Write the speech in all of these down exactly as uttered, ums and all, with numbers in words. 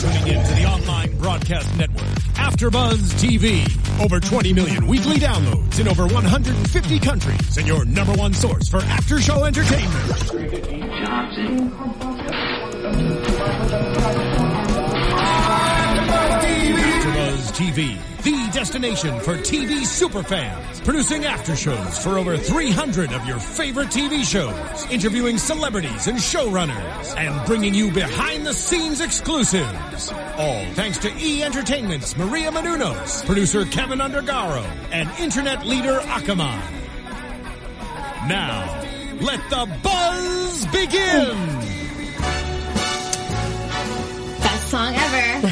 tuning in to the online broadcast network, AfterBuzz T V. Over twenty million weekly downloads in over one hundred fifty countries, and your number one source for after-show entertainment. AfterBuzz T V, the destination for T V superfans, producing aftershows for over three hundred of your favorite T V shows, interviewing celebrities and showrunners, and bringing you behind-the-scenes exclusives. All thanks to E! Entertainment's Maria Menounos, producer Kevin Undergaro, and internet leader Akamai. Now, let the buzz begin! Song ever.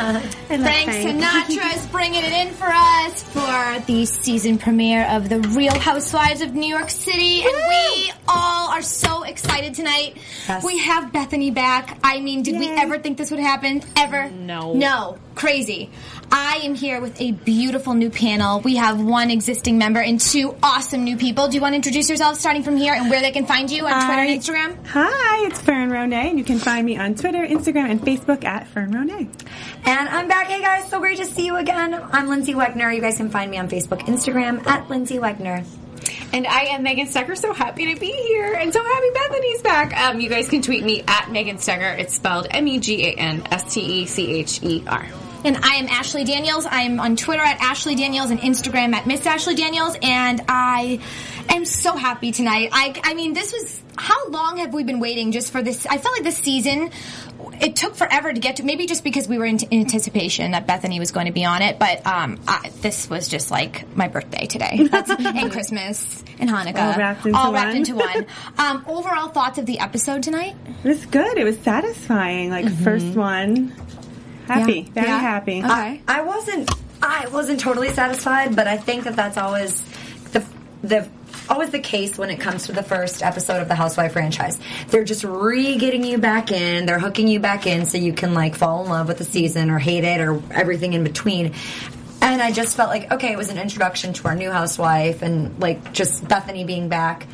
Frank Sinatra is bringing it in for us for the season premiere of The Real Housewives of New York City, and we all are so excited tonight. Yes. We have Bethany back. I mean, did Yay. we ever think this would happen? Ever? No. No. Crazy. I am here with a beautiful new panel. We have one existing member and two awesome new people. Do you want to introduce yourselves starting from here and where they can find you on Hi. Twitter and Instagram? Hi, it's Fern Ronay, and you can find me on Twitter, Instagram, and Facebook at Fern Ronay. And I'm back. Hey, guys. So great to see you again. I'm Lindsay Wegner. You guys can find me on Facebook, Instagram, at Lindsay Wegner. And I am Megan Stecher, so happy to be here, and so happy Bethany's back. Um, you guys can tweet me at Megan Stecher. It's spelled M E G A N S T E C H E R. And I am Ashley Daniels. I'm on Twitter at Ashley Daniels and Instagram at Miss Ashley Daniels. And I am so happy tonight. I, I mean, this was... How long have we been waiting just for this? I felt like this season, it took forever to get to, maybe just because we were in, in anticipation that Bethany was going to be on it, but um, I, this was just like my birthday today. That's, and Christmas and Hanukkah. All wrapped into all one. Wrapped into one. Um, overall thoughts of the episode tonight? It was good. It was satisfying. Like, mm-hmm. first one. Happy. Yeah. Very yeah. happy. Okay. I, I wasn't, I wasn't totally satisfied, but I think that that's always the, the, always the case when it comes to the first episode of the Housewife franchise. They're just re-getting you back in. They're hooking you back in so you can, like, fall in love with the season or hate it or everything in between. And I just felt like, okay, it was an introduction to our new housewife and, like, just Bethany being back,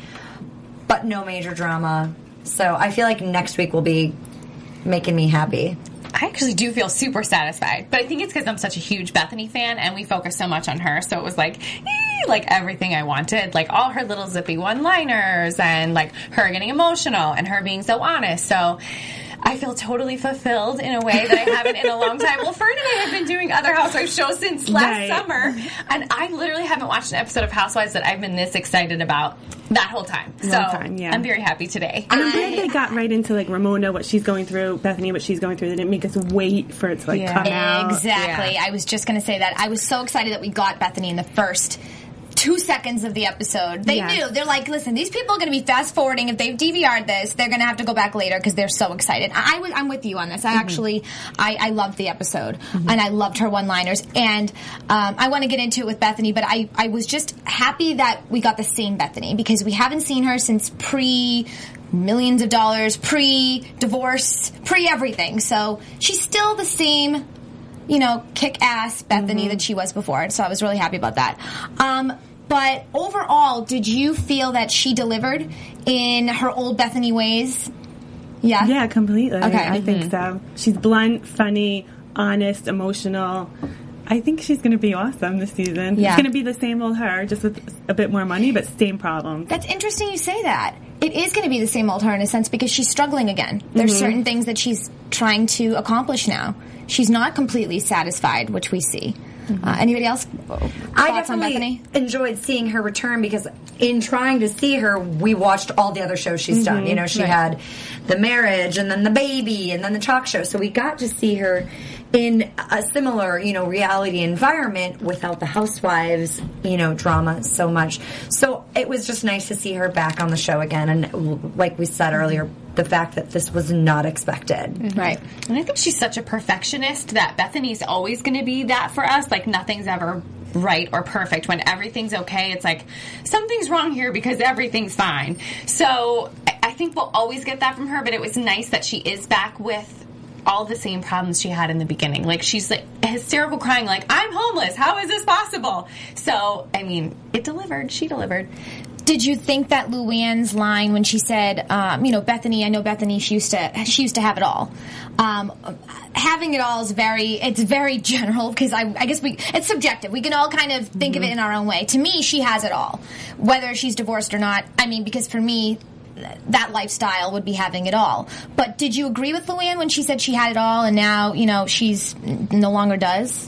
but no major drama. So I feel like next week will be making me happy. I actually do feel super satisfied, but I think it's because I'm such a huge Bethany fan and we focus so much on her, so it was like, eh, like everything I wanted, like all her little zippy one-liners and like her getting emotional and her being so honest, so I feel totally fulfilled in a way that I haven't in a long time. Well, Fern and I have been doing other Housewives shows since last right. summer, and I literally haven't watched an episode of Housewives that I've been this excited about that whole time. So time, yeah. I'm very happy today. And I'm glad they got right into, like, Ramona, what she's going through, Bethany, what she's going through. They didn't make us wait for it to, like, yeah. come out. Exactly. Yeah. I was just going to say that. I was so excited that we got Bethany in the first two seconds of the episode. They yes. knew. They're like, listen, these people are going to be fast forwarding. If they've D V R'd this, they're going to have to go back later because they're so excited. I, I, I'm with you on this. I mm-hmm. actually, I, I loved the episode mm-hmm. and I loved her one-liners. And um, I want to get into it with Bethany, but I, I was just happy that we got the same Bethany because we haven't seen her since pre- millions of dollars, pre-divorce, pre-everything. So she's still the same, you know, kick-ass Bethany mm-hmm. that she was before. So I was really happy about that. Um, but overall, did you feel that she delivered in her old Bethany ways? Yeah? Yeah, completely. Okay. I mm-hmm. think so. She's blunt, funny, honest, emotional. I think she's going to be awesome this season. Yeah. It's going to be the same old her, just with a bit more money, but same problems. That's interesting you say that. It is going to be the same old her in a sense because she's struggling again. There's mm-hmm. certain things that she's trying to accomplish now. She's not completely satisfied, which we see. Mm-hmm. Uh, anybody else? I Thoughts on definitely Bethany? enjoyed seeing her return because in trying to see her, we watched all the other shows she's mm-hmm. done. You know, she right. had The Marriage and then The Baby and then the talk show. So we got to see her in a similar, you know, reality environment without the Housewives, you know, drama so much. So it was just nice to see her back on the show again. And like we said earlier, the fact that this was not expected. Mm-hmm. Right. And I think she's such a perfectionist that Bethany's always going to be that for us. Like, nothing's ever right or perfect. When everything's okay, it's like, something's wrong here because everything's fine. So I think we'll always get that from her, but it was nice that she is back with all the same problems she had in the beginning. Like, she's like hysterical crying, like, I'm homeless. How is this possible? So, I mean, it delivered. She delivered. Did you think that Luann's line when she said, um, you know, Bethany, I know Bethany, she used to, she used to have it all. Um, having it all is very, it's very general because I, I guess we, it's subjective. We can all kind of think mm-hmm. of it in our own way. To me, she has it all, whether she's divorced or not. I mean, because for me, that lifestyle would be having it all. But did you agree with Luann when she said she had it all and now, you know, she's no longer does?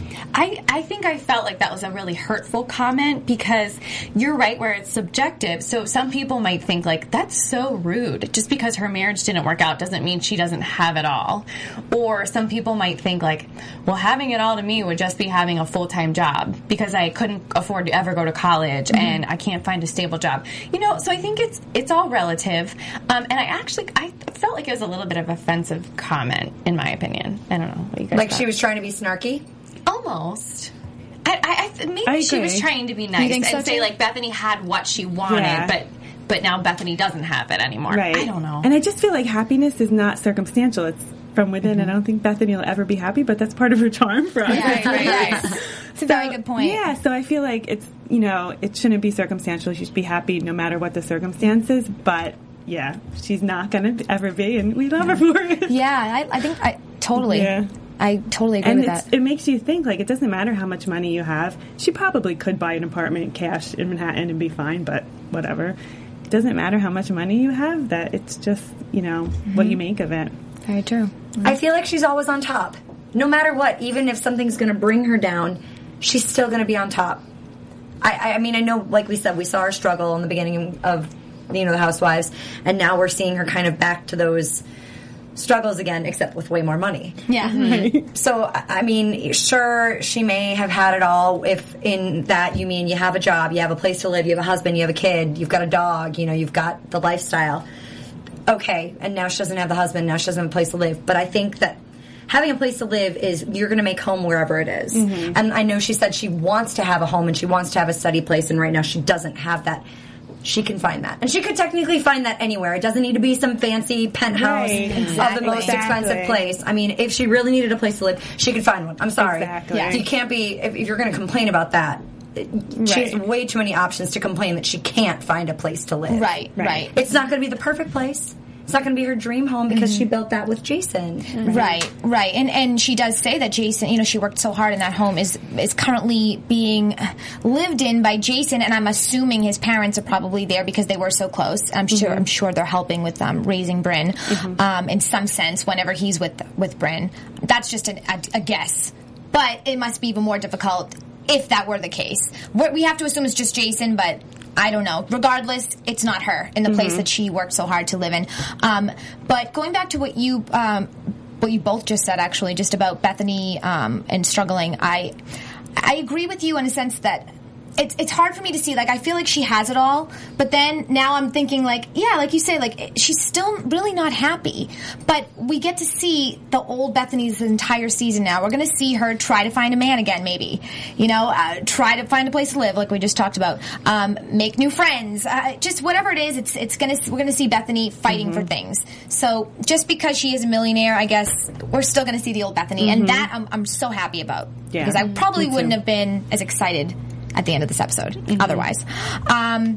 I, I think I felt like that was a really hurtful comment because you're right where it's subjective. So some people might think like, that's so rude. Just because her marriage didn't work out doesn't mean she doesn't have it all. Or some people might think like, well, having it all to me would just be having a full-time job because I couldn't afford to ever go to college mm-hmm. and I can't find a stable job. You know, so I think it's it's all relative. Um, and I actually, I felt like it was a little bit of an offensive comment, in my opinion. I don't know. What you guys like thought. She was trying to be snarky? Almost. I, I, I maybe I she was agree. trying to be nice and so say too? like Bethany had what she wanted, Yeah. but but now Bethany doesn't have it anymore. Right. I don't know. And I just feel like happiness is not circumstantial. It's from within. Mm-hmm. I don't think Bethany will ever be happy, but that's part of her charm for us. Right, right, right. It's a very good point. Yeah, so I feel like it's, you know, it shouldn't be circumstantial. She should be happy no matter what the circumstances, but yeah, she's not going to ever be, and we love her for it. Yeah, I, I think I totally. Yeah. I totally agree and with it's, that. it makes you think, like, it doesn't matter how much money you have. She probably could buy an apartment cash in Manhattan and be fine, but whatever. It doesn't matter how much money you have, that it's just, you know, mm-hmm. what you make of it. Very true. Mm-hmm. I feel like she's always on top. No matter what, even if something's going to bring her down, she's still going to be on top. I, I mean, I know, like we said, we saw her struggle in the beginning of, you know, the Housewives, and now we're seeing her kind of back to those struggles again, except with way more money. Yeah. Mm-hmm. So, I mean, sure, she may have had it all if in that you mean you have a job, you have a place to live, you have a husband, you have a kid, you've got a dog, you know, you've got the lifestyle. Okay, and now she doesn't have the husband, now she doesn't have a place to live. But I think that having a place to live is you're going to make home wherever it is. Mm-hmm. And I know she said she wants to have a home and she wants to have a study place, and right now she doesn't have that. She can find that. And she could technically find that anywhere. It doesn't need to be some fancy penthouse right, exactly. of the most exactly. expensive place. I mean, if she really needed a place to live, she could find one. I'm sorry. Exactly. Yeah. You can't be, if, if you're going to complain about that, she has Right. way too many options to complain that she can't find a place to live. Right, right. Right. It's not going to be the perfect place. It's not going to be her dream home because mm-hmm. she built that with Jason. Mm-hmm. Right, right. And and she does say that Jason, you know, she worked so hard and that home is is currently being lived in by Jason, and I'm assuming his parents are probably there because they were so close. I'm mm-hmm. sure I'm sure they're helping with um, raising Bryn mm-hmm. um, in some sense whenever he's with with Bryn. That's just a, a, a guess. But it must be even more difficult if that were the case. We're, we have to assume it's just Jason, but I don't know. Regardless, it's not her in the mm-hmm. place that she worked so hard to live in. Um, but going back to what you um, what you both just said, actually, just about Bethany um, and struggling, I I agree with you in a sense that it's it's hard for me to see. Like, I feel like she has it all, but then now I'm thinking, like, yeah, like you say, like, she's still really not happy. But we get to see the old Bethany's entire season now. We're going to see her try to find a man again, maybe. You know, uh, try to find a place to live, like we just talked about. Um, make new friends. Uh, just whatever it is, it's it's gonna we're going to see Bethany fighting mm-hmm. for things. So just because she is a millionaire, I guess we're still going to see the old Bethany, mm-hmm. and that I'm I'm so happy about yeah. because I probably wouldn't have been as excited at the end of this episode mm-hmm. otherwise. Um,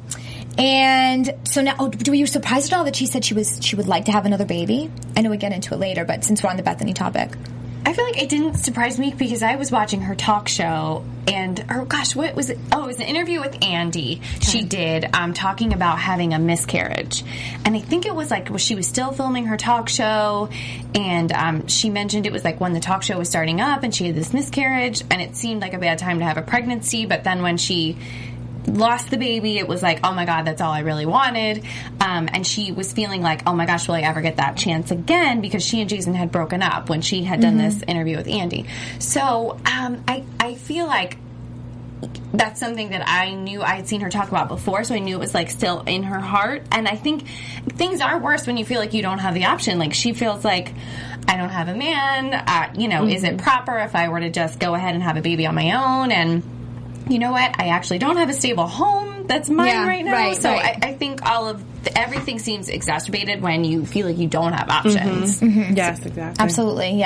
and so now, oh, were you surprised at all that she said she was she would like to have another baby? I know we get into it later, but since we're on the Bethany topic. I feel like it didn't surprise me because I was watching her talk show and, oh gosh, what was it? Oh, it was an interview with Andy she did um, talking about having a miscarriage. And I think it was like well, she was still filming her talk show, and um, she mentioned it was like when the talk show was starting up and she had this miscarriage, and it seemed like a bad time to have a pregnancy, but then when she lost the baby, it was like, oh my god, that's all I really wanted. Um, and she was feeling like, oh my gosh, will I ever get that chance again? Because she and Jason had broken up when she had done mm-hmm. this interview with Andy. So um, I, I feel like that's something that I knew I had seen her talk about before, so I knew it was like still in her heart. And I think things are worse when you feel like you don't have the option. Like, she feels like, I don't have a man, uh, you know, mm-hmm. is it proper if I were to just go ahead and have a baby on my own? And you know what? I actually don't have a stable home that's mine yeah, right now. Right, so right. I, I think all of the, everything seems exacerbated when you feel like you don't have options. Mm-hmm. Mm-hmm. Yes, exactly. Absolutely, yeah.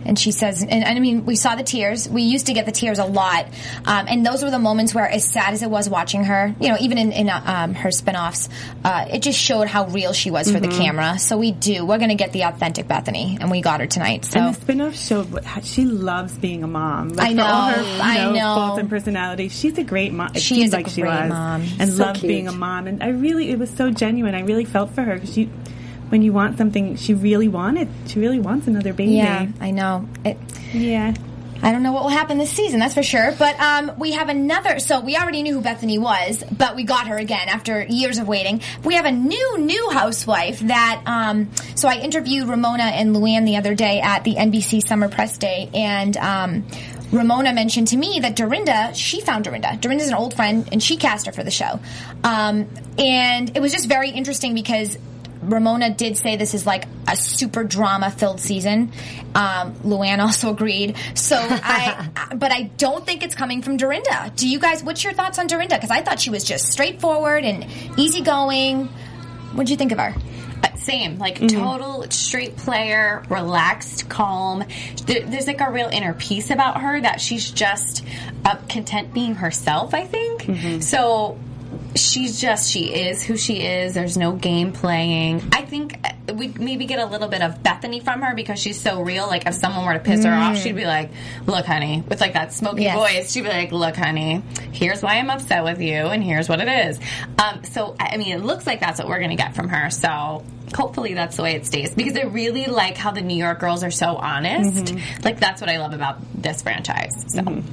and she says, and, and I mean, we saw the tears. We used to get the tears a lot, um, and those were the moments where, as sad as it was watching her, you know, even in, in uh, um, her spinoffs, uh, it just showed how real she was for mm-hmm. the camera. So we do. We're going to get the authentic Bethany, and we got her tonight. So and the spinoff showed what, how she loves being a mom. Like, I know. For all her, you I know, know. faults and personality, she's a great mom. It she seems is a like great she was, mom, and so loved cute. being a mom. And I really, it was so genuine. I really felt for her because she. When you want something, she really wanted. She really wants another baby. Yeah, I know. It, yeah. I don't know what will happen this season, that's for sure. But um, we have another. So we already knew who Bethany was, but we got her again after years of waiting. We have a new, new housewife that. Um, so I interviewed Ramona and Luann the other day at the N B C Summer Press Day, and. Um, Ramona mentioned to me that Dorinda, she found Dorinda. Dorinda's an old friend, and she cast her for the show. Um, and it was just very interesting because Ramona did say this is like a super drama-filled season. Um, Luann also agreed. So, I, but I don't think it's coming from Dorinda. Do you guys? What's your thoughts on Dorinda? Because I thought she was just straightforward and easygoing. What did you think of her? Same, like mm-hmm. total straight player, relaxed, calm. There, there's like a real inner peace about her that she's just uh, content being herself, I think. Mm-hmm. So she's just, she is who she is. There's no game playing. I think we maybe get a little bit of Bethany from her because she's so real. Like if someone were to piss mm. her off, she'd be like, look, honey, with like that smoky yes. voice, she'd be like, look, honey, here's why I'm upset with you and here's what it is. Um, so, I mean, it looks like that's what we're going to get from her. So hopefully that's the way it stays because I really like how the New York girls are so honest. Mm-hmm. Like that's what I love about this franchise. So. Mm-hmm.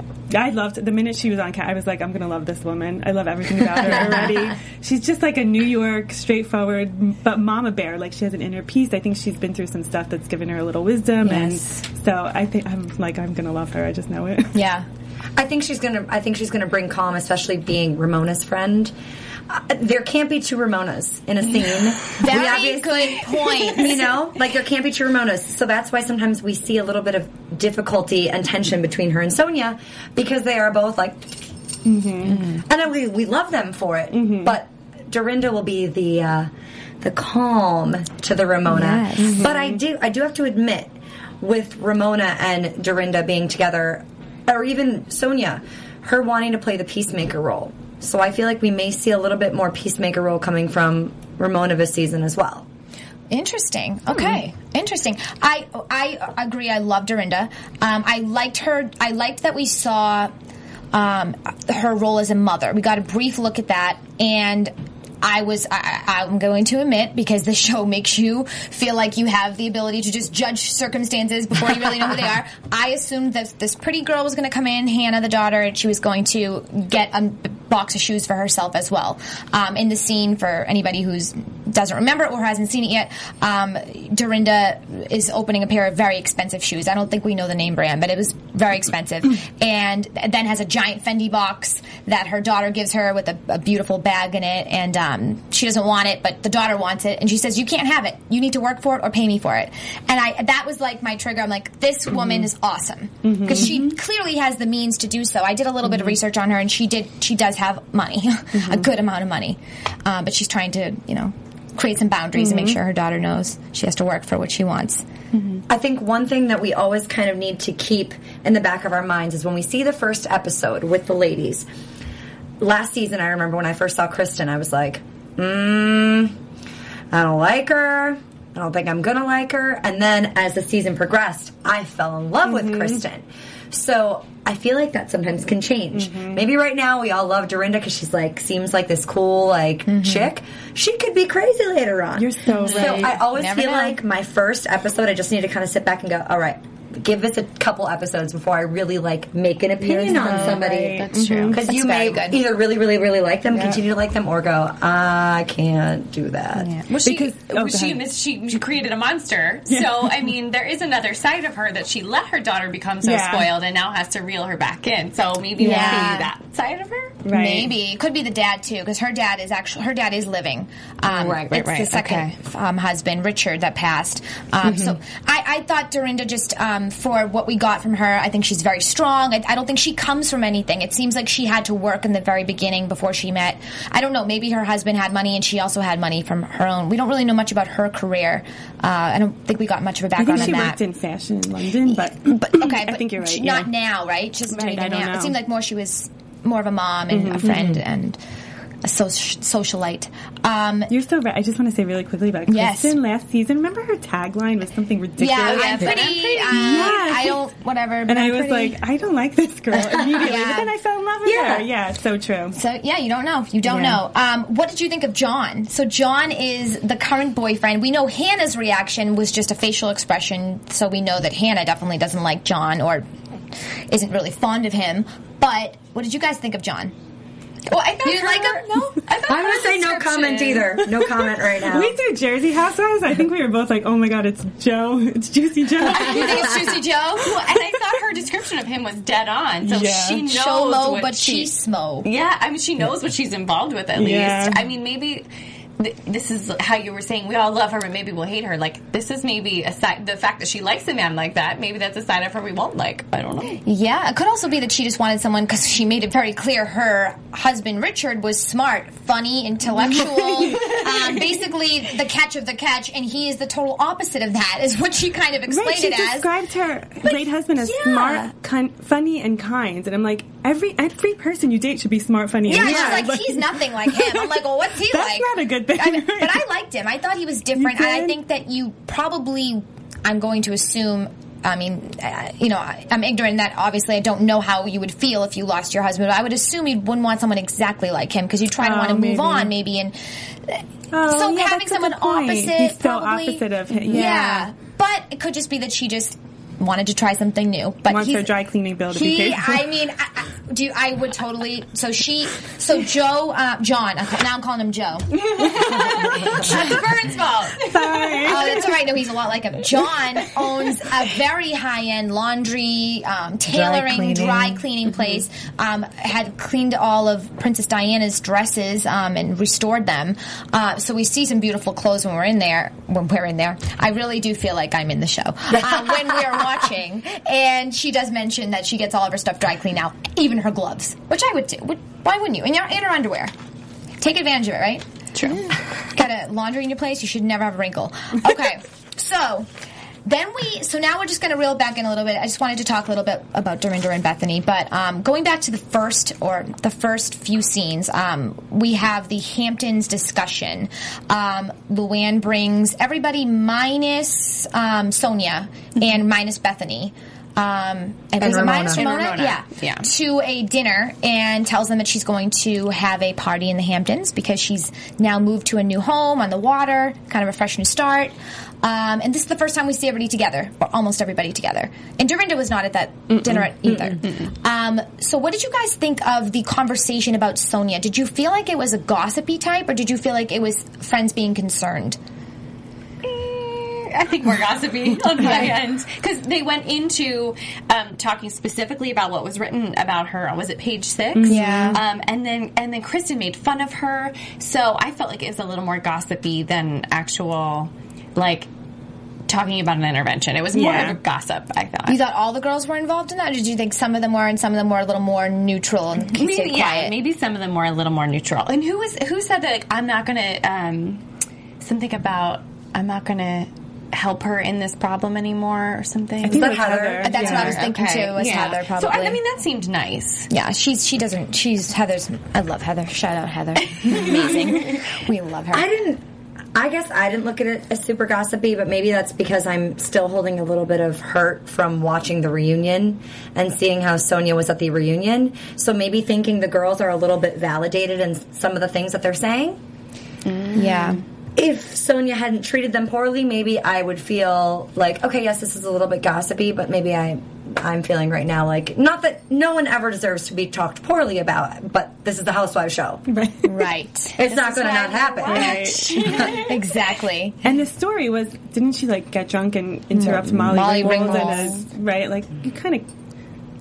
I loved the minute she was on cat. I was like, I'm gonna love this woman. I love everything about her already. She's just like a New York, straightforward, but mama bear. Like she has an inner peace. I think she's been through some stuff that's given her a little wisdom, yes. and so I think I'm like I'm gonna love her. I just know it. Yeah, I think she's gonna. I think she's gonna bring calm, especially being Ramona's friend. Uh, there can't be two Ramonas in a scene. Very good point. You know, like there can't be two Ramonas. So that's why sometimes we see a little bit of difficulty and tension between her and Sonia because they are both like, mm-hmm. and we we love them for it. Mm-hmm. But Dorinda will be the uh, the calm to the Ramona. Yes. Mm-hmm. But I do I do have to admit, with Ramona and Dorinda being together, or even Sonia, her wanting to play the peacemaker role. So I feel like we may see a little bit more peacemaker role coming from Ramona this season as well. Interesting. Okay. Mm. Interesting. I I agree. I love Dorinda. Um, I liked her. I liked that we saw um, her role as a mother. We got a brief look at that, and I was, I, I'm going to admit, because the show makes you feel like you have the ability to just judge circumstances before you really know who they are. I assumed that this pretty girl was going to come in, Hannah, the daughter, and she was going to get a box of shoes for herself as well. Um, in the scene, for anybody who doesn't remember or hasn't seen it yet, um, Dorinda is opening a pair of very expensive shoes. I don't think we know the name brand, but it was very expensive. And then has a giant Fendi box that her daughter gives her with a, a beautiful bag in it, and um, Um, she doesn't want it, but the daughter wants it, and she says, "You can't have it. You need to work for it or pay me for it." And I, that was like my trigger. I'm like, this mm-hmm. woman is awesome because mm-hmm. she clearly has the means to do so. I did a little mm-hmm. bit of research on her, and she did. She does have money, mm-hmm. a good amount of money, um, but she's trying to, you know, create some boundaries mm-hmm. and make sure her daughter knows she has to work for what she wants. Mm-hmm. I think one thing that we always kind of need to keep in the back of our minds is when we see the first episode with the ladies. Last season, I remember when I first saw Kristen, I was like, mm, I don't like her. I don't think I'm going to like her. And then as the season progressed, I fell in love mm-hmm. with Kristen. So I feel like that sometimes can change. Mm-hmm. Maybe right now we all love Dorinda because she's like, seems like this cool, like, mm-hmm. chick. She could be crazy later on. You're so right. So I always Never feel know. like my first episode, I just need to kind of sit back and go, all right, give us a couple episodes before I really like make an opinion You're on so somebody. right. That's true. Because That's you may very good. either really, really, really like them, Yeah. continue to like them, or go, I can't do that. Yeah. Well, she, Because- oh, go she, ahead. she, she created a monster. So, I mean, there is another side of her that she let her daughter become so Yeah. spoiled and now has to reel her back in. So maybe we'll Yeah. see that side of her. Right. Maybe could be the dad too, because her dad is actually her dad is living. Um, Right, right, it's right. the second Okay. um, husband, Richard, that passed. Um, Mm-hmm. So I, I thought Dorinda just um, um, for what we got from her. I think she's very strong. I, I don't think she comes from anything. It seems like she had to work in the very beginning before she met. I don't know. Maybe her husband had money and she also had money from her own. We don't really know much about her career. Uh, I don't think we got much of a I background think she on worked that. in fashion in London, but, But okay, I but think you're right. she- yeah. Not now, right? She's Right, doing I it don't now. know. It seemed like more she was more of a mom and Mm-hmm, a friend and a so- socialite. Um, You're so right. I just want to say really quickly about Yes. Kristen last season. Remember her tagline was something ridiculous? yeah, yeah, I'm but pretty. I'm pretty- uh, Yeah. I don't. Whatever. And but I I'm was pretty- like, I don't like this girl immediately. Yeah. But then I fell in love with Yeah. her. Yeah, so true. So yeah, you don't know. You don't Yeah. know. Um, what did you think of John? So John is the current boyfriend. We know Hannah's reaction was just a facial expression, so we know that Hannah definitely doesn't like John or isn't really fond of him. But what did you guys think of John? Well, I thought You her, like him? No? I thought I'm her gonna say no description- comment either. No comment right now. We do Jersey Housewives. I think we were both like, oh my god, it's Joe. It's Juicy Joe. You think it's Juicy Joe? Well, and I thought her description of him was dead on. So Yeah. she knows Show-mo, what but she, smo. Yeah, I mean, she knows what she's involved with at Yeah. least. I mean, maybe th- this is how you were saying we all love her, but maybe we'll hate her. Like, this is maybe a side. The fact that she likes a man like that, maybe that's a side of her we won't like. I don't know. Yeah, it could also be that she just wanted someone because she made it very clear her husband Richard was smart, funny, intellectual, um, basically the catch of the catch, and he is the total opposite of that. Is what she kind of explained Right, she it as. described her late husband as yeah. smart, kind, funny, and kind. And I'm like, every every person you date should be smart, funny, Yeah, and she's kind. like, he's nothing like him. I'm like, well, what's he That's like? not a good thing. I mean, but I liked him. I thought he was different, You and I did? think that you probably, I'm going to assume, I mean, uh, you know, I, I'm ignorant in that obviously I don't know how you would feel if you lost your husband, but I would assume you wouldn't want someone exactly like him because you try to Oh, want to move maybe. on maybe and Oh, so yeah, having that's a someone good point. opposite He's so probably, opposite of him. Yeah. Yeah. But it could just be that she just wanted to try something new. But Wants he's, her dry cleaning bill to be he, paid for. I mean, I, I, do you, I would totally. So she, so Joe, uh, John. I'm call, now I'm calling him Joe. That's Vern's fault. Sorry. Oh, that's all right. No, he's a lot like him. John owns a very high-end laundry, um, tailoring, dry cleaning. cleaning, place. Um, had cleaned all of Princess Diana's dresses um, and restored them. Uh, so we see some beautiful clothes when we're in there. When we're in there, I really do feel like I'm in the show uh, when we are watching. And she does mention that she gets all of her stuff dry cleaned now, even her gloves, which I would do. Would, why wouldn't you? In your in her underwear, take advantage of it, right? True. Got a laundry in your place, you should never have a wrinkle. Okay, so then we, so now we're just going to reel back in a little bit. I just wanted to talk a little bit about Dorinda and Bethany, but um, going back to the first, or the first few scenes, um, we have the Hamptons discussion. Um, Luann brings everybody minus um, Sonia and minus Bethany. Um, and, was it Ramona. minus And Ramona? Ramona, Yeah. yeah. To a dinner and tells them that she's going to have a party in the Hamptons because she's now moved to a new home on the water, kind of a fresh new start. Um, and this is the first time we see everybody together, or almost everybody together. And Dorinda was not at that Mm-mm. dinner either. Mm-mm. Um, so what did you guys think of the conversation about Sonia? Did you feel like it was a gossipy type, or did you feel like it was friends being concerned? I think more gossipy on my end because they went into um, talking specifically about what was written about her. Was it page six? Yeah. Um, and then and then Kristen made fun of her, so I felt like it was a little more gossipy than actual like talking about an intervention. It was more Yeah. of a gossip. I thought. You thought all the girls were involved in that, or did you think some of them were and some of them were a little more neutral and maybe, stayed yeah, quiet? maybe some of them were a little more neutral. And who was who said that? Like, I'm not going to um, something about I'm not going to help her in this problem anymore or something. I think that it was Heather? Heather. That's what I was Yeah. thinking too. Was Heather probably? So I, I mean, that seemed nice. Yeah, she's she doesn't. She's Heather's. I love Heather. Shout out Heather. Amazing. We love her. I didn't. I guess I didn't look at it as super gossipy, but maybe that's because I'm still holding a little bit of hurt from watching the reunion and seeing how Sonia was at the reunion. So maybe thinking the girls are a little bit validated in some of the things that they're saying. Yeah. If Sonia hadn't treated them poorly, maybe I would feel like, okay, yes, this is a little bit gossipy, but maybe I, I'm feeling right now like, not that no one ever deserves to be talked poorly about, but this is the Housewives show. Right. Right. It's not going to not happen. Right. Exactly. And the story was, didn't she like get drunk and interrupt Molly, Molly Ringwald? Ringwald. And a, right, like you kind of.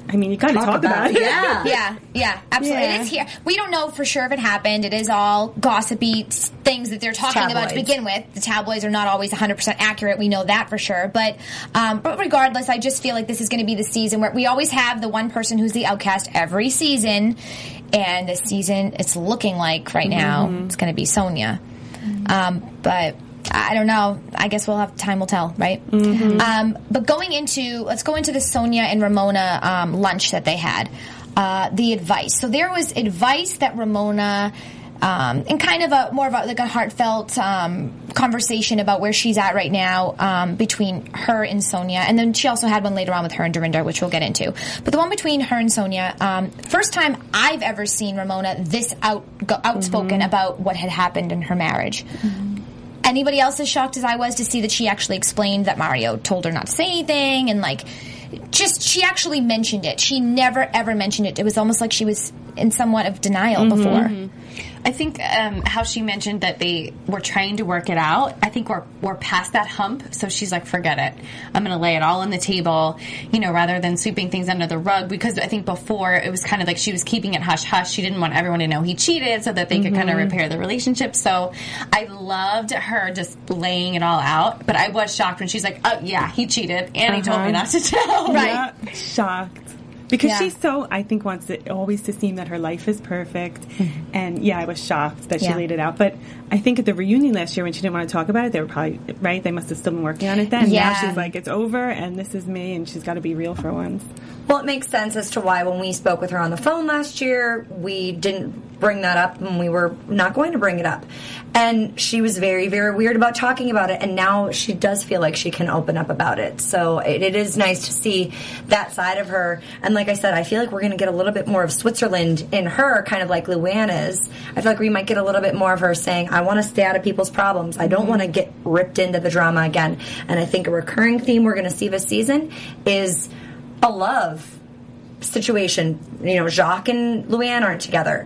I mean, you got to talk, talk about, about it. Yeah. yeah, yeah, absolutely. Yeah. It is here. We don't know for sure if it happened. It is all gossipy things that they're talking Tabloids. about to begin with. The tabloids are not always one hundred percent accurate. We know that for sure. But, um, but regardless, I just feel like this is going to be the season where we always have the one person who's the outcast every season. And this season, it's looking like right now mm-hmm. it's going to be Sonia. Mm-hmm. Um, but I don't know. I guess we'll have time will tell, right? Mm-hmm. Um, but going into let's go into the Sonia and Ramona um, lunch that they had. Uh, the advice. So there was advice that Ramona. Um, and kind of a more of a, like a heartfelt um, conversation about where she's at right now um, between her and Sonia, and then she also had one later on with her and Dorinda, which we'll get into. But the one between her and Sonia, um, first time I've ever seen Ramona this out go, outspoken mm-hmm. about what had happened in her marriage. Mm-hmm. Anybody else as shocked as I was to see that she actually explained that Mario told her not to say anything, and like just she actually mentioned it. She never ever mentioned it. It was almost like she was in somewhat of denial mm-hmm. before. I think um, how she mentioned that they were trying to work it out, I think we're we're past that hump. So she's like, forget it. I'm going to lay it all on the table, you know, rather than sweeping things under the rug. Because I think before it was kind of like she was keeping it hush-hush. She didn't want everyone to know he cheated so that they mm-hmm. could kind of repair the relationship. So I loved her just laying it all out. But I was shocked when she's like, oh, yeah, he cheated. And uh-huh. he told me not to tell. Right. Yeah. Shocked. Because yeah. she's so, I think, wants it always to seem that her life is perfect. Mm-hmm. And, yeah, I was shocked that she yeah. laid it out. But I think at the reunion last year when she didn't want to talk about it, they were probably, right, they must have still been working on it then. Yeah. Now she's like, it's over, and this is me, and she's got to be real for once. Well, it makes sense as to why when we spoke with her on the phone last year, we didn't bring that up, and we were not going to bring it up. And she was very, very weird about talking about it, and now she does feel like she can open up about it. So it, it is nice to see that side of her. And like I said, I feel like we're going to get a little bit more of Switzerland in her, kind of like Luann is. I feel like we might get a little bit more of her saying, I want to stay out of people's problems. I don't mm-hmm. want to get ripped into the drama again. And I think a recurring theme we're going to see this season is a love situation. You know, Jacques and Luann aren't together.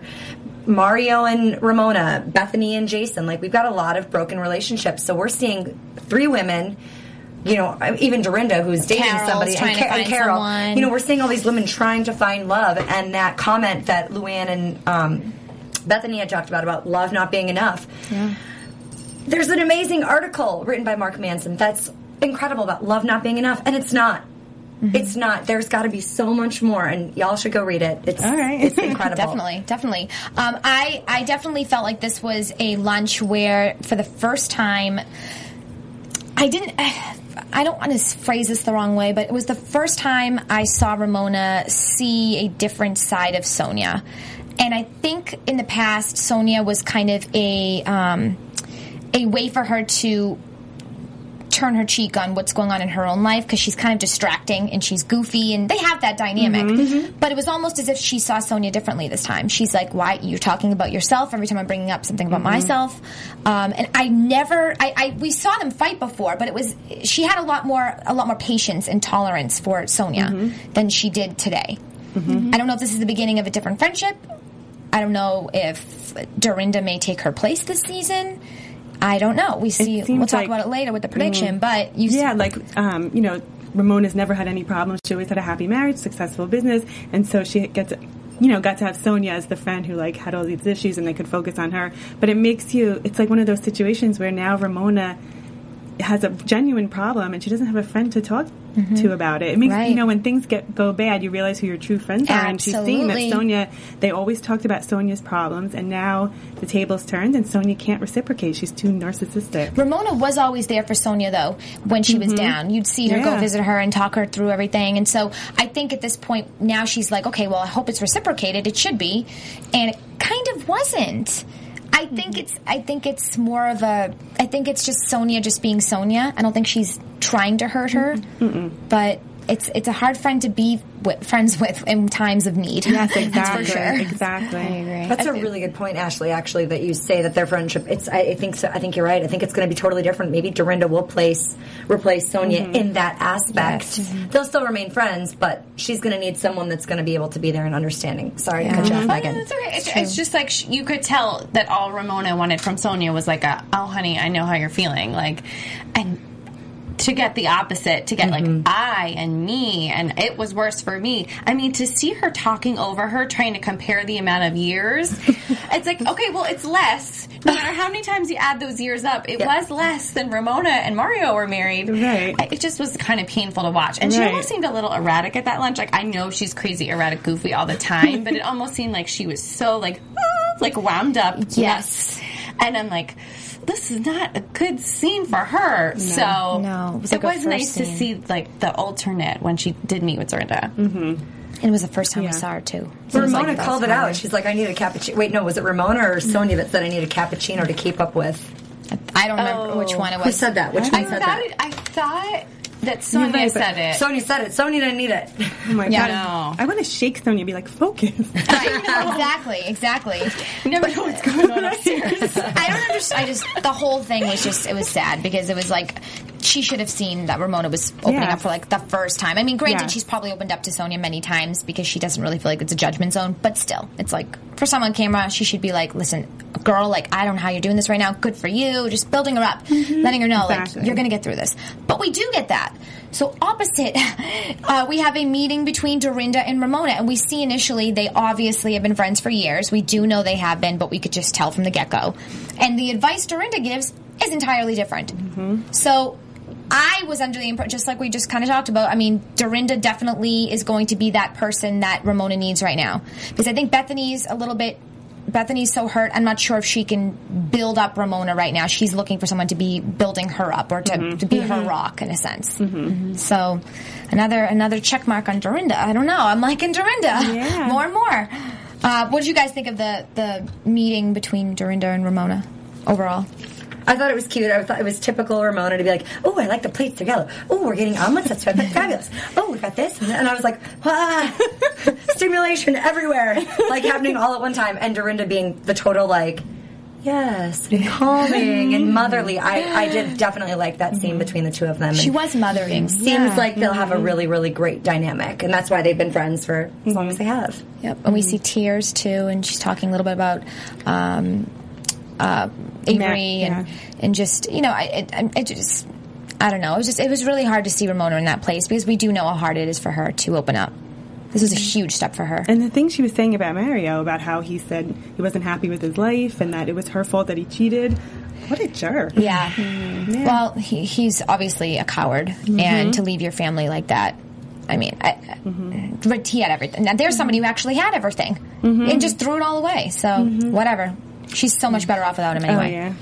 Mario and Ramona, Bethany and Jason. Like, we've got a lot of broken relationships. So we're seeing three women, you know, even Dorinda, who's dating Carol's somebody, and, Ca- and Carol. someone. You know, we're seeing all these women trying to find love. And that comment that Luann and um, Bethany had talked about, about love not being enough. Yeah. There's an amazing article written by Mark Manson that's incredible about love not being enough. And it's not. Mm-hmm. It's not. There's got to be so much more, and y'all should go read it. It's all right. It's incredible. Definitely, definitely. Um, I I definitely felt like this was a lunch where, for the first time, I didn't. I don't want to phrase this the wrong way, but it was the first time I saw Ramona see a different side of Sonia, and I think in the past Sonia was kind of a um, a way for her to turn her cheek on what's going on in her own life, because she's kind of distracting and she's goofy, and they have that dynamic. Mm-hmm. But it was almost as if she saw Sonia differently this time. She's like, why? You're talking about yourself every time I'm bringing up something about mm-hmm. myself. Um, and I never, I, I, we saw them fight before, but it was, she had a lot more, a lot more patience and tolerance for Sonia mm-hmm. than she did today. Mm-hmm. I don't know if this is the beginning of a different friendship. I don't know if Dorinda may take her place this season. I don't know. We see. We'll talk like, about it later with the prediction. Mm, but you yeah, see, like um, you know, Ramona's never had any problems. She always had a happy marriage, successful business, and so she gets, you know, got to have Sonia as the friend who like had all these issues, and they could focus on her. But it makes you. It's like one of those situations where now Ramona has a genuine problem, and she doesn't have a friend to talk mm-hmm. to about it. It makes right. you know, when things get go bad, you realize who your true friends are. Absolutely. And she's seeing that Sonia. They always talked about Sonia's problems, and now the tables turned, and Sonia can't reciprocate. She's too narcissistic. Ramona was always there for Sonia, though, when she mm-hmm. was down. You'd see her yeah. go visit her and talk her through everything. And so I think at this point now she's like, okay, well, I hope it's reciprocated. It should be, and it kind of wasn't. I think it's. I think it's more of a. I think it's just Sonia just being Sonia. I don't think she's trying to hurt her, Mm-mm. but it's it's a hard friend to be with, friends with in times of need. Yes, exactly. That's for sure. Exactly. I agree. That's a really good point, Ashley. Actually, that you say that their friendship. It's. I, I think so. I think you're right. I think it's going to be totally different. Maybe Dorinda will place replace Sonia mm-hmm. in that aspect. Yes. Mm-hmm. They'll still remain friends, but she's going to need someone that's going to be able to be there and understanding. Sorry, yeah. to cut you off, Mm-hmm. Megan. Oh, it's, okay. it's, it's just like sh- you could tell that all Ramona wanted from Sonia was like a, oh, honey, I know how you're feeling, like, and. to get the opposite, to get Mm-hmm. like I and me, and it was worse for me. I mean, to see her talking over her, trying to compare the amount of years, it's like, okay, well, it's less. No matter how many times you add those years up, it Yeah. was less than Ramona and Mario were married. Right. It just was kind of painful to watch. And she Right. almost seemed a little erratic at that lunch. Like, I know she's crazy, erratic, goofy all the time, but it almost seemed like she was so, like, ah, like wound up. Yes. And I'm like, this is not a good scene for her. So No, it was a it good was first nice to scene. see like the alternate when she did meet with Dorinda. And it was the first time Yeah. we saw her too. So it was Ramona like, that called was it hard. out. She's like, I need a cappuccino. Wait, no, was it Ramona or Sonia that said I need a cappuccino to keep up with? I don't remember Oh. which one it was. Who said that? Which I one said thought that? it, I thought that Sonia right, but said it. Sonia said it. Sonia didn't need it. Oh my Yeah. God. No. I want to shake Sonia and be like, focus. Right, exactly, exactly. You never know what's going on upstairs. I don't understand. I just the whole thing was just it was sad because it was like she should have seen that Ramona was opening Yes. up for like the first time. I mean, granted, Yes. she's probably opened up to Sonia many times because she doesn't really feel like it's a judgment zone. But still, it's like for someone on camera, she should be like, "Listen, girl, like I don't know how you're doing this right now. Good for you. Just building her up, letting her know Exactly. like you're going to get through this." But we do get that. So opposite, uh, we have a meeting between Dorinda and Ramona, and we see initially they obviously have been friends for years. We do know they have been, but we could just tell from the get-go. And the advice Dorinda gives is entirely different. So I was under the impression, just like we just kind of talked about, I mean, Dorinda definitely is going to be that person that Ramona needs right now. Because I think Bethany's a little bit... Bethany's so hurt. I'm not sure if she can build up Ramona right now. She's looking for someone to be building her up or to, Mm-hmm. to be her rock in a sense. Mm-hmm. So another another check mark on Dorinda. I don't know. I'm liking Dorinda Yeah. more and more. Uh, what did you guys think of the the meeting between Dorinda and Ramona overall? I thought it was cute. I thought it was typical Ramona to be like, "Oh, I like the plates together. Oh, we're getting omelets. That's fabulous. Oh, we've got this." And I was like, ah, stimulation everywhere, like happening all at one time. And Dorinda being the total like, yes, and calming and motherly. I, I did definitely like that scene between the two of them. She And was mothering. Seems Yeah. like they'll have a really, really great dynamic, and that's why they've been friends for as long as they have. Yep. And we see tears too, and she's talking a little bit about um, uh, Avery Matt, and yeah. and just you know, I it, it just I don't know. It was just it was really hard to see Ramona in that place because we do know how hard it is for her to open up. This was a huge step for her. And the thing she was saying about Mario, about how he said he wasn't happy with his life and that it was her fault that he cheated. What a jerk. Yeah. Yeah. Well, he, he's obviously a coward, and to leave your family like that. I mean, I, but he had everything. Now, there's somebody who actually had everything and just threw it all away. So whatever. She's so much better off without him Oh, anyway. yeah.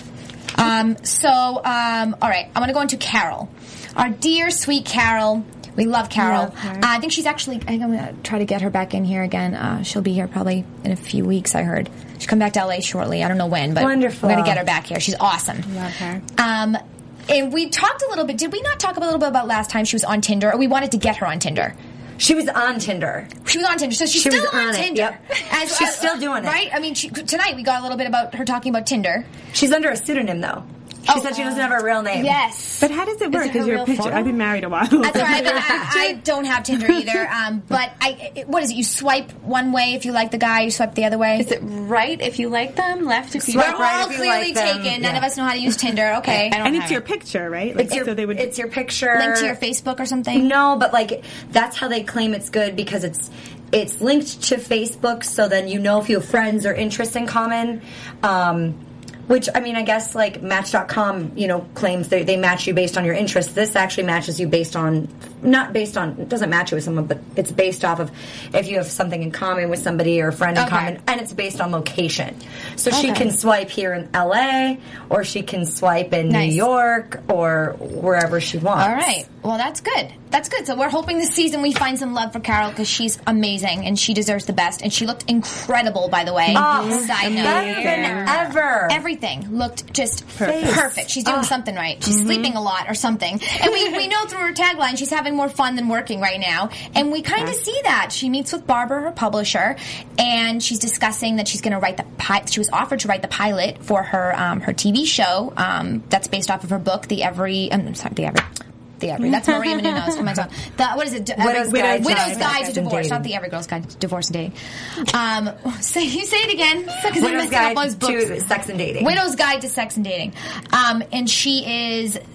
Um, so, um, all right, I'm going to go into Carol. Our dear, sweet Carol. We love Carol. Love her. Uh, I think she's actually, I think I'm going to try to get her back in here again. Uh, she'll be here probably in a few weeks, I heard. She'll come back to L A shortly. I don't know when, but Wonderful. we're going to get her back here. She's awesome. Love her. Um, and we talked a little bit, did we not talk a little bit about last time she was on Tinder? Or we wanted to get her on Tinder? She was on Tinder. She was on Tinder, so she's She was still on, on it, Tinder. yep. As- She's as- still doing it. Right? I mean, she, tonight we got a little bit about her talking about Tinder. She's under a pseudonym, though. She Oh, said she doesn't have a real name. Yes. But how does it work? it her Because you're real a picture. photo? I've been married a while. That's all right. But I, I don't have Tinder either. Um, but I, it, what is it? You swipe one way if you like the guy. You swipe the other way. Is it right if you like them, left if you Swipe don't? We're right all if you clearly like them, taken. None yeah. of us know how to use Tinder. Okay. I don't And have it's your it. picture, right? Like, It's your, so they would. it's your picture. Link to your Facebook or something. No, but like that's how they claim it's good because it's it's linked to Facebook, so then you know if you have friends or interests in common. Um, which I mean, I guess like Match dot com, you know, claims they, they match you based on your interests. This actually matches you based on not based on it doesn't match you with someone, but it's based off of if you have something in common with somebody or a friend in Okay. common, and it's based on location. So she Okay. can swipe here in L A, or she can swipe in Nice. New York, or wherever she wants. All right. Well, that's good. That's good. So we're hoping this season we find some love for Carol because she's amazing and she deserves the best. And she looked incredible, by the way. Oh, Side note. better than ever. Everything looked just Perfect. perfect. She's doing something right. She's sleeping a lot or something. And we, we know through her tagline she's having more fun than working right now. And we kind of see that. She meets with Barbara, her publisher, and she's discussing that she's going to write the pilot. She was offered to write the pilot for her um, her T V show um, that's based off of her book, The Every. I'm sorry, The Every. The Every. That's Maria Menounos from my song. The, what is it? D- Widow's Every- Guide to Widow's Sex Guide to and Divorce, Dating. not the Every Girl's Guide to Divorce and Dating. Um, say, you say it again. Because I'm Widow's messing up Guide on his books. to Sex and Dating. Widow's Guide to Sex and Dating. Um, and she is kind of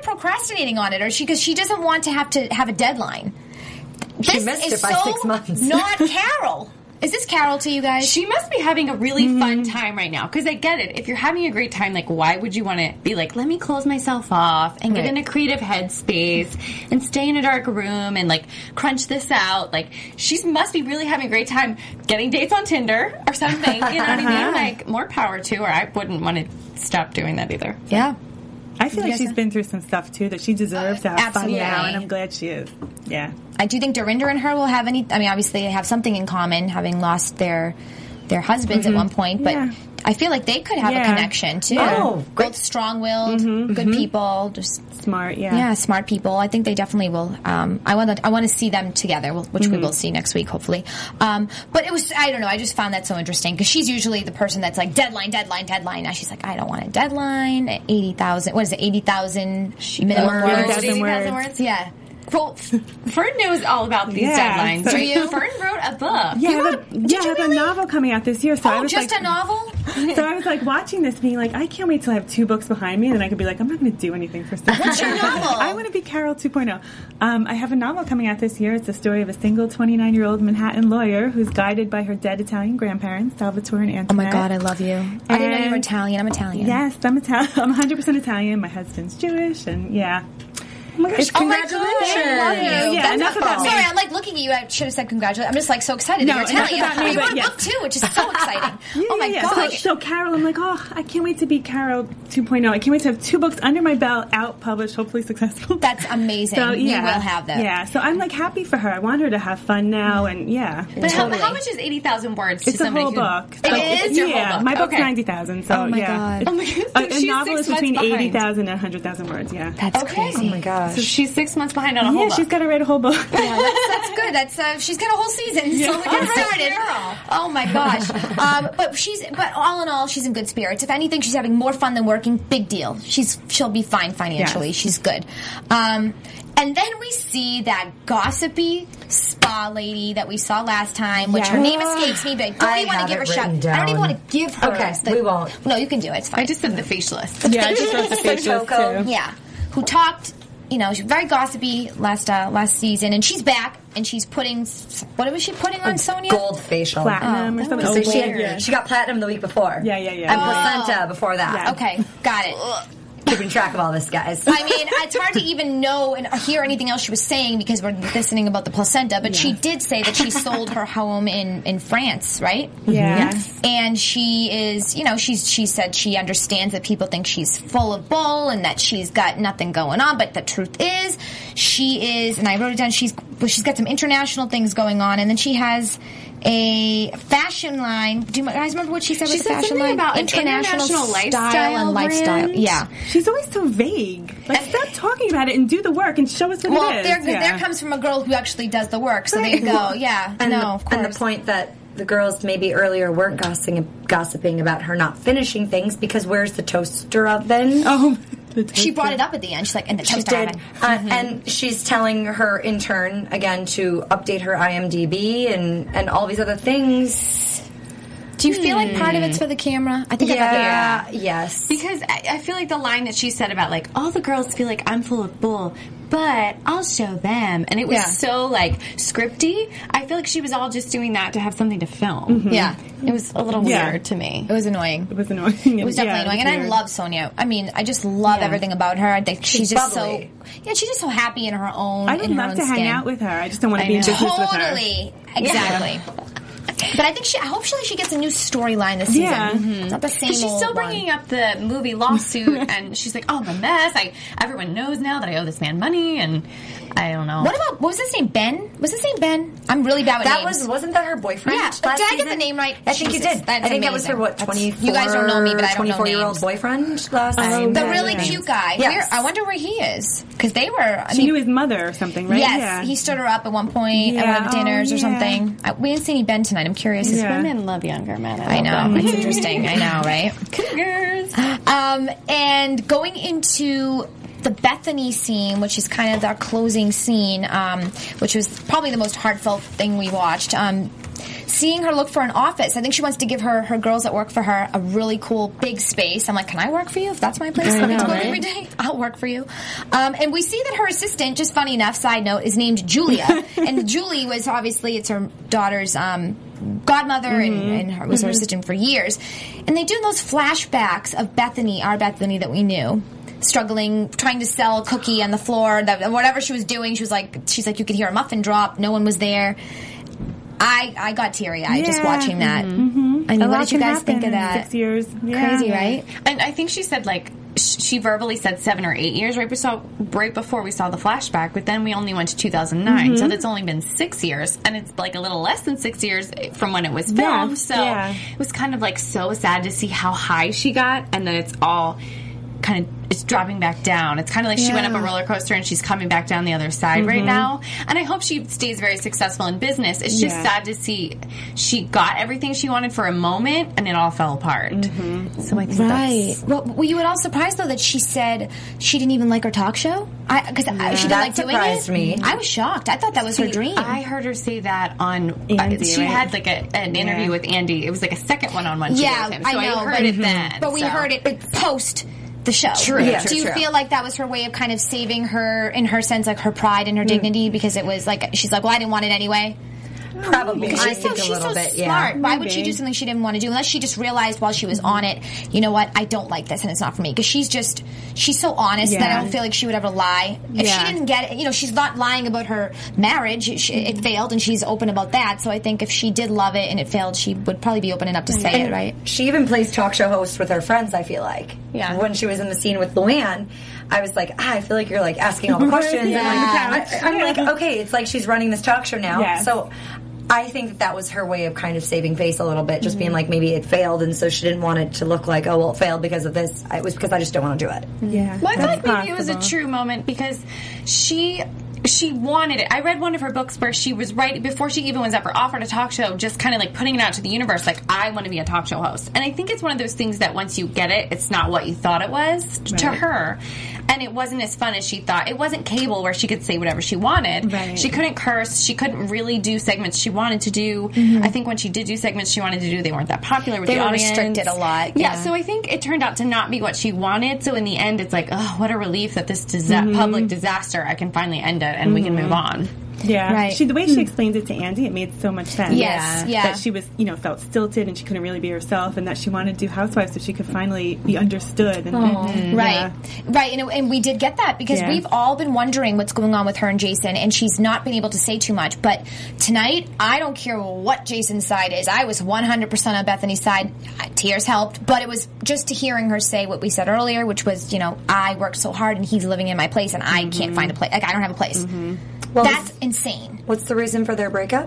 of procrastinating on it, or she because she doesn't want to have to have a deadline. She This missed is it by so six months. Not Carol. Is this Carol to you guys? She must be having a really mm-hmm. fun time right now. Because I get it. If you're having a great time, like, why would you want to be like, let me close myself off and right. get in a creative headspace and stay in a dark room and, like, crunch this out? Like, she must be really having a great time getting dates on Tinder or something. You know what I mean? Like, more power to her. I wouldn't want to stop doing that either. Yeah. I feel like she's been through some stuff, too, that she deserves to have Absolutely. fun now, and I'm glad she is. Yeah. I do think Dorinda and her will have any... I mean, obviously, they have something in common, having lost their their husbands mm-hmm. at one point, but... Yeah. I feel like they could have yeah. a connection, too. Oh, both strong-willed, mm-hmm. good mm-hmm. people, just... Smart, yeah. Yeah, smart people. I think they definitely will. Um, I want to I want to see them together, which mm-hmm. we will see next week, hopefully. Um, but it was... I don't know. I just found that so interesting, because she's usually the person that's like, deadline, deadline, deadline. Now she's like, I don't want a deadline. eighty thousand... What is it? eighty thousand minimum words? eighty thousand words. words? Yeah. Well, Fern knows all about these yeah. deadlines. Do you? Fern wrote a book. Yeah, you I have, a, yeah, I have really? a novel coming out this year. So oh, I was just like, a novel? So I was like watching this, being like, I can't wait till I have two books behind me, and then I could be like, I'm not going to do anything for six What's your novel? I want to be Carol two point oh. Um, I have a novel coming out this year. It's the story of a single twenty-nine-year-old Manhattan lawyer who's guided by her dead Italian grandparents, Salvatore and Antoinette. Oh my God, I love you. And I didn't know you were Italian. I'm Italian. Yes, I'm Italian. I'm one hundred percent Italian. My husband's Jewish, and yeah. Oh my gosh, congratulations. Oh my God, I love you. Yeah, That's enough about me. Sorry, I'm like looking at you. I should have said congratulations. I'm just like so excited No, that you're Italian. enough about me, You wrote but a yes. book too, which is so exciting. Yeah, oh my yeah, God. So, so Carol, I'm like, oh, I can't wait to be Carol two point oh. I can't wait to have two books under my belt, out, published, hopefully successful. That's amazing. So, yeah, we will have them. Yeah, so I'm like happy for her. I want her to have fun now, and yeah. But Totally. how, how much is eighty thousand words to It's a somebody whole who... book. It So- is your yeah, whole book. my book's okay. ninety thousand, so Oh my yeah. God. Oh my God. So A, a she's novel six is between months behind. eighty thousand and one hundred thousand words, yeah. That's Okay. crazy. Oh my gosh. So she's six months behind on a whole Yeah, book. she's got to write a whole book. Yeah, that's, that's good. That's uh, she's got a whole season. So we get started. Oh my gosh! Um, but she's but all in all, she's in good spirits. If anything, she's having more fun than working. Big deal. She's she'll be fine financially. Yes. She's good. Um, and then we see that gossipy spa lady that we saw last time, which her Yeah. name escapes me, but I don't I even want have to give her it a shout. written I don't even down. want to give her. Okay, the- we won't. No, you can do it. It's fine. I just said the facialist. Yeah, I just wrote the facialist, Choco. too. Yeah, who talked? You know, she's very gossipy last uh, last season, and she's back, and she's putting what was she putting on Sonia? Gold facial. Platinum or something. So Oh, she, weird. had, she got platinum the week before. Yeah, yeah, yeah. And Oh. placenta before that. Yeah. Okay, got it. Keeping track of all this, guys. I mean, it's hard to even know and hear anything else she was saying because we're listening about the placenta, but she did say that she sold her home in, in France, right? Yeah. Yes. And she is, you know, she's she said she understands that people think she's full of bull and that she's got nothing going on, but the truth is, she is, and I wrote it down, she's well, she's got some international things going on, and then she has a fashion line. Do you guys remember what she said She with the said fashion something line? about an international style lifestyle and lifestyle. brand. Yeah. She's always so vague. Like, stop talking about it and do the work and show us what Well, it is. there, Yeah. there comes from a girl who actually does the work. So there you go. Yeah, And, no, the, of course. and the point that the girls maybe earlier weren't gossiping, gossiping about her not finishing things because where's the toaster oven? Oh, the she brought toaster. it up at the end. She's like, and the She toaster did. oven. Uh, And she's telling her intern, again, to update her I M D B and, and all these other things. Do you feel like part of it's for the camera? I think I got Yeah, yes. Because I, I feel like the line that she said about, like, all the girls feel like I'm full of bull, but I'll show them. And it was Yeah. so, like, scripty. I feel like she was all just doing that to have something to film. the yeah. It was a little Yeah. weird to me. It was annoying. It was annoying. It was definitely annoying, and I love Sonia. I mean, I just love Yeah. everything about her. I think she's, She's just bubbly. so yeah, she's just so happy in her own. I would in her love own to hang skin. out with her. I just don't want I to be in know. business with her. Totally, exactly. But I think she, hopefully, she gets a new storyline this season. Yeah. Mm-hmm. Not the same. She's old still one. bringing up the movie lawsuit, and she's like, "Oh, I'm a mess. I everyone knows now that I owe this man money, and I don't know." What about what was his name? Ben? Was his name Ben? I'm really bad with That names. was wasn't that her boyfriend? Yeah, last did I get season? the name right? I think Jesus, you did. that's I think that was amazing. her what That's- twenty-four. you guys don't know me, but I don't know twenty-four year old names. boyfriend last Oh, time. the yeah, really yeah. cute guy. Yes. Where, I wonder where he is because they were. I She mean, knew his mother or something, right? yes, Yeah. he stood her up at one point at Yeah. one of the dinners Oh, or yeah. something. I, we didn't see any Ben tonight. I'm curious. Yeah. Women love younger men. I know. It's interesting. I know, right? Cougars. Um, and going into the Bethany scene, which is kind of our closing scene, um, which was probably the most heartfelt thing we watched. Um, seeing her look for an office. I think she wants to give her her girls that work for her a really cool big space. I'm like, can I work for you? If that's my place, I need to go right? every day. I'll work for you. Um, and we see that her assistant, just funny enough, side note, is named Julia. And Julie was obviously, it's her daughter's um, godmother mm-hmm. and, and her, was mm-hmm. her assistant for years. And they do those flashbacks of Bethany, our Bethany that we knew, struggling, trying to sell a cookie on the floor. That, whatever she was doing, she was like, she's like, you could hear a muffin drop. No one was there. I, I got teary-eyed yeah. just watching that. Mm-hmm. I mean, a what did you guys think of in that? Six years. Yeah. Crazy, right? And I think she said, like, sh- she verbally said seven or eight years right before, right before we saw the flashback, but then we only went to two thousand nine, mm-hmm. so that's only been six years, and it's, like, a little less than six years from when it was filmed, yeah. so yeah. it was kind of, like, so sad to see how high she got, and then it's all kind of, it's dropping back down. It's kind of like yeah. she went up a roller coaster and she's coming back down the other side mm-hmm. right now. And I hope she stays very successul in business. It's just yeah. sad to see she got everything she wanted for a moment and it all fell apart. Mm-hmm. So I think right. that's... Well, were you at all surprised, though, that she said she didn't even like her talk show? Because yeah. she didn't that like doing surprised it? me. I was shocked. I thought that was see, her dream. I heard her say that on... Andy, uh, she right? had like a, an interview yeah. with Andy. It was like a second one-on-one she yeah, gave him. So I know. I heard but, it then. But we so. heard it post... the show. True. Yeah. True, Do you true. feel like that was her way of kind of saving her, in her sense, like her pride and her dignity? Because it was like, she's like, well, I didn't want it anyway. Probably. Because I she's so, think a she's little so bit, smart. yeah. Why would she do something she didn't want to do? Unless she just realized while she was on it, you know what, I don't like this and it's not for me. Because she's just, she's so honest Yeah. that I don't feel like she would ever lie. If Yeah. she didn't get it, you know, she's not lying about her marriage. She, it failed and she's open about that. So I think if she did love it and it failed, she would probably be open enough to say And it, right? She even plays talk show host with her friends, I feel like. Yeah. When she was in the scene with Luann, I was like, ah, I feel like you're like asking all the questions. Yeah. And like, I, I'm like, okay, it's like she's running this talk show now. Yeah. So I think that that was her way of kind of saving face a little bit, just mm-hmm. being like, maybe it failed, and so she didn't want it to look like, oh, well, it failed because of this. It was because I just don't want to do it. Yeah. Well, I feel like That's maybe it was a possible. true moment because she she wanted it. I read one of her books where she was right before she even was ever offered a talk show, just kind of like putting it out to the universe, like, I want to be a talk show host. And I think it's one of those things that once you get it, it's not what you thought it was t- to Right. her. And it wasn't as fun as she thought. It wasn't cable where she could say whatever she wanted. Right. She couldn't curse. She couldn't really do segments she wanted to do. Mm-hmm. I think when she did do segments she wanted to do, they weren't that popular with They the were audience. restricted a lot, Yeah, yeah. so I think it turned out to not be what she wanted. So in the end, it's like, oh, what a relief that this disa- public disaster, I can finally end it and we can move on. Yeah, Right. she the way she explained it to Andy, it made so much sense. Yes, yeah. That she was, you know, felt stilted and she couldn't really be herself, and that she wanted to do Housewives so she could finally be understood. And, and- Right, yeah. right, and, and we did get that because Yeah. we've all been wondering what's going on with her and Jason, and she's not been able to say too much. But tonight, I don't care what Jason's side is. I was one hundred percent on Bethany's side. Tears helped, but it was just to hearing her say what we said earlier, which was, you know, I worked so hard and he's living in my place, and I can't find a place. Like I don't have a place. Well, That's insane. What's the reason for their breakup?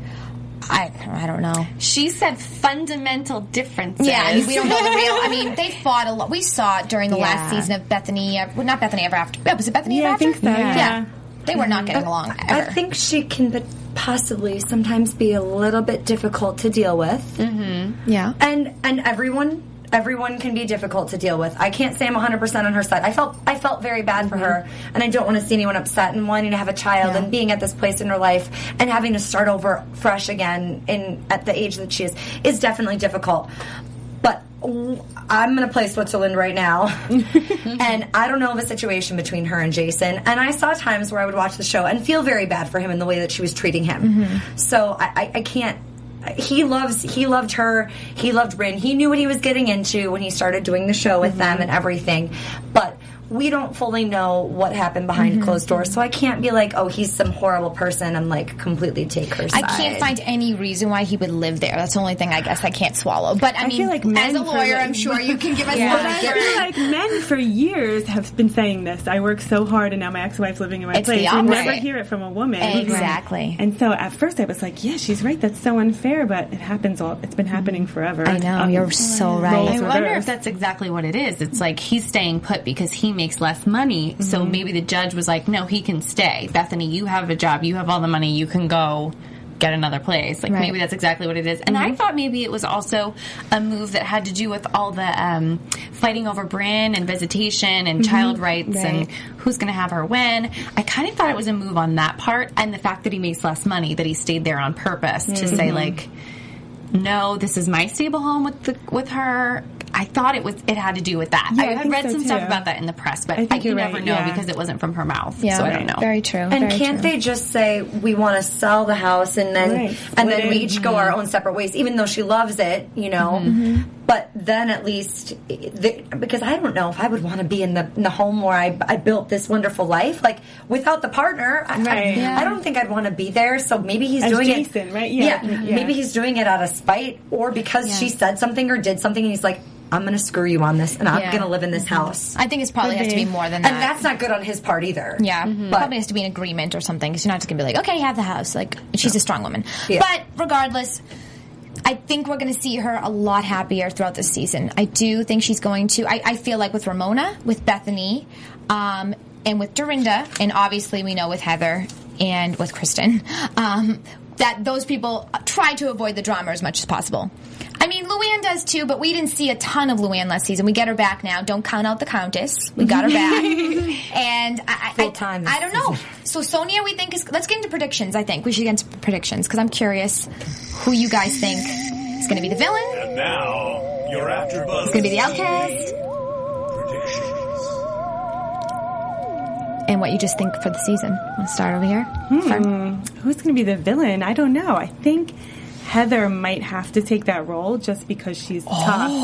I I don't know. She said fundamental differences. Yeah, I mean, we don't know the real. I mean, they fought a lot. We saw it during the Yeah. last season of Bethany. Uh, well, not Bethany Ever After. Yeah, was it Bethany Yeah, Ever I After? think so, yeah. They were not getting along ever. I think she can but possibly sometimes be a little bit difficult to deal with. yeah. And and everyone everyone can be difficult to deal with. I can't say I'm one hundred percent on her side. I felt I felt very bad for her, and I don't want to see anyone upset, and wanting to have a child Yeah. and being at this place in her life and having to start over fresh again in at the age that she is is definitely difficult. But I'm going to play Switzerland right now. And I don't know of a situation between her and Jason. And I saw times where I would watch the show and feel very bad for him in the way that she was treating him. Mm-hmm. So I, I, I can't. He loves. He loved her. He loved Rin. He knew what he was getting into when he started doing the show with mm-hmm. them and everything. But we don't fully know what happened behind mm-hmm. closed doors, so I can't be like, oh, he's some horrible person and like completely take her side. I can't find any reason why he would live there. That's the only thing I guess I can't swallow. But I, I mean, feel like men as a for, lawyer, like- I'm sure you can give us But more. I feel like men for years have been saying this. I work so hard, and now my ex-wife's living in my It's the place. You never opposite. hear it from a woman. Exactly. And so at first I was like, yeah, she's right. That's so unfair, but it happens all. It's been happening forever. I know, Um, you're so right. roles I wonder reversed. if that's exactly what it is. It's like he's staying put because he makes less money. Mm-hmm. So maybe the judge was like, no, he can stay. Bethany, you have a job. You have all the money. You can go get another place. Like, Right. maybe that's exactly what it is. And I thought maybe it was also a move that had to do with all the um, fighting over Brynn and visitation and child rights Right. and who's going to have her when. I kind of thought it was a move on that part, and the fact that he makes less money, that he stayed there on purpose to say, like, no, this is my stable home with the, with her. I thought it was it had to do with that. Yeah, I I had think read so, some stuff too. about that in the press, but I I, think you you're never right, know yeah. because it wasn't from her mouth. Yeah, so I don't know. Very true. And very can't true. they just say we want to sell the house and then Right. and then Split we it. each go our own separate ways, even though she loves it, you know? Mm-hmm. But then at least, the, because I don't know if I would want to be in the in the home where I, I built this wonderful life, like without the partner. I, Right. I, Yeah. I don't think I'd want to be there. So maybe he's As doing Jason, it, right? Yeah. Yeah, Yeah. maybe he's doing it out of spite or because Yeah. she said something or did something, and he's like, I'm going to screw you on this, and I'm Yeah. going to live in this house. I think it probably Could has to be. be more than that. And that's not good on his part either. Yeah, But- probably has to be an agreement or something. Because you're not just gonna be like, okay, you have the house. Like, she's a strong woman. Yeah. But regardless, I think we're going to see her a lot happier throughout this season. I do think she's going to. I, I feel like with Ramona, with Bethany, um, and with Dorinda, and obviously we know with Heather and with Kristen, um, that those people try to avoid the drama as much as possible. I mean, Luann does too, but we didn't see a ton of Luann last season. We get her back now. Don't count out the Countess. We got her back. And I, I, Full time I, this I don't know. So Sonia, we think is. Let's get into predictions. I think we should get into predictions because I'm curious who you guys think is going to be the villain. And now, your AfterBuzz It's going to be the outcast, predictions. and what you just think for the season. Let's start over here. Fern. Who's going to be the villain? I don't know. I think Heather might have to take that role just because she's tough.